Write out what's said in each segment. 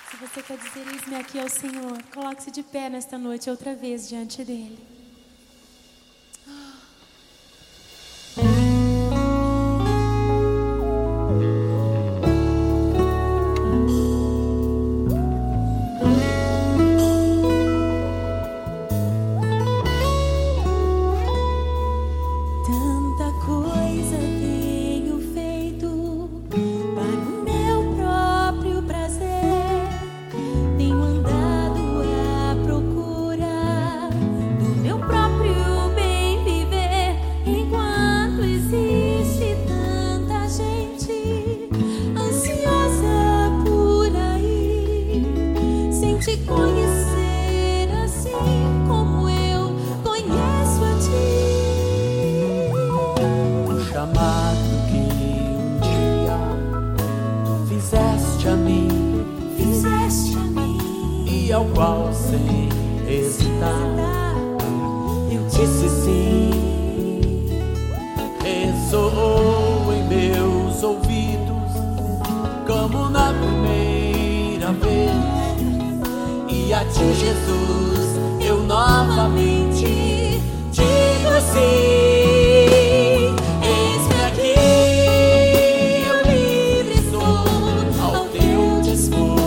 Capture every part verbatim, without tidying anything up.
Se você quer dizer eis-me aqui ao Senhor, coloque-se de pé nesta noite outra vez diante dele. Ao qual sem hesitar eu disse sim. Ressoou em meus ouvidos como na primeira vez, e a ti, Jesus, eu novamente digo sim. Eis-me aqui, eu livre estou ao teu dispor.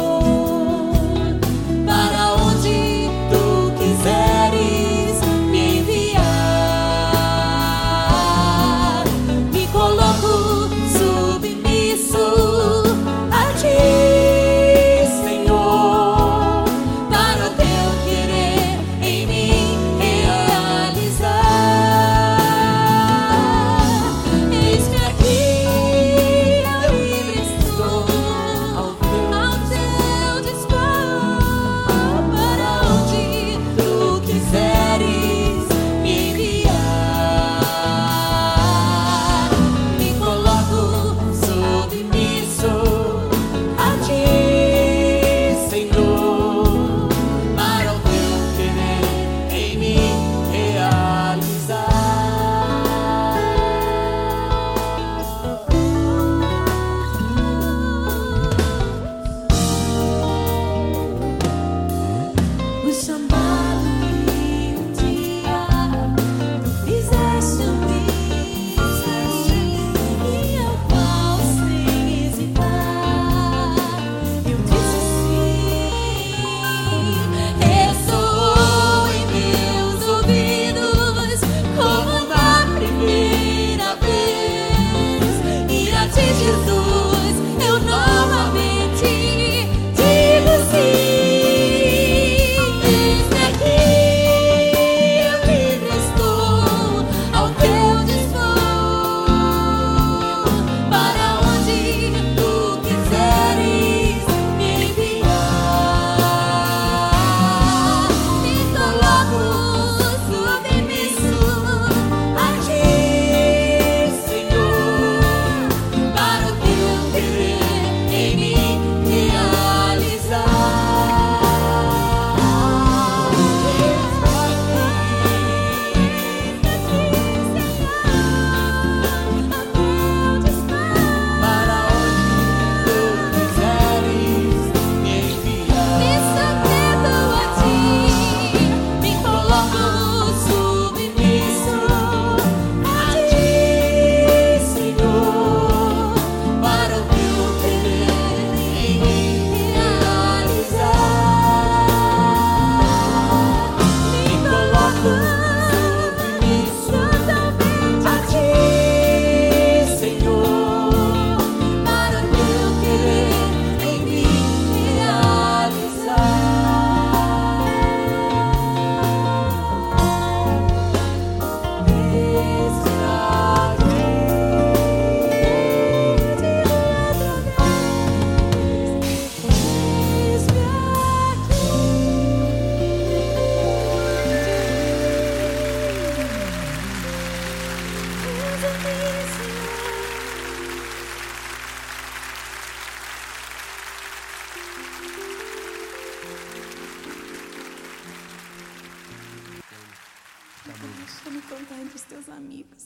Deixa eu me contar entre os teus amigos.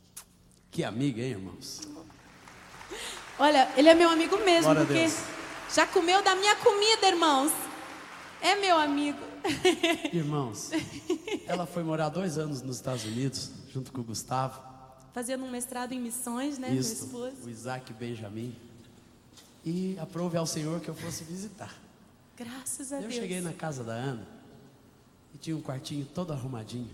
Que amiga, hein, irmãos? Olha, ele é meu amigo mesmo, Glória porque Já comeu da minha comida, irmãos. É meu amigo. Irmãos, ela foi morar dois anos nos Estados Unidos, junto com o Gustavo. Fazendo um mestrado em missões, né, Isso, meu esposo. o Isaac Benjamin. E aprove ao Senhor que eu fosse visitar. Graças a eu Deus. Eu cheguei na casa da Ana e tinha um quartinho todo arrumadinho,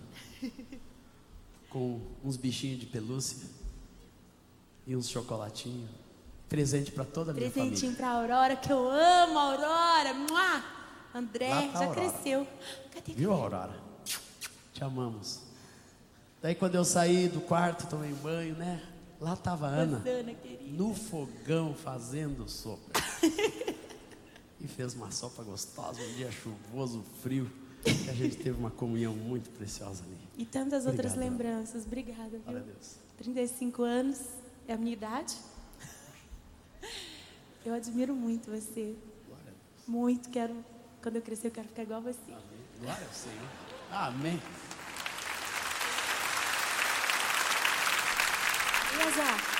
com uns bichinhos de pelúcia e uns chocolatinhos. Presente para toda a minha família. Presentinho para a Aurora, que eu amo a Aurora. Mua! André, tá já Aurora. cresceu. Cadê? Viu, Aurora? Te amamos. Daí quando eu saí do quarto, tomei banho, né? Lá estava a Ana, Ana no fogão, fazendo sopa. E fez uma sopa gostosa, um dia chuvoso, frio. Que a gente teve uma comunhão muito preciosa ali. E tantas Obrigado, outras lembranças. Obrigada, viu? Glória a Deus. trinta e cinco anos é a minha idade. Eu admiro muito você. Glória a Deus. Muito. Quero, quando eu crescer, eu quero ficar igual a você. Amém. Glória ao Senhor. Amém. Elazar.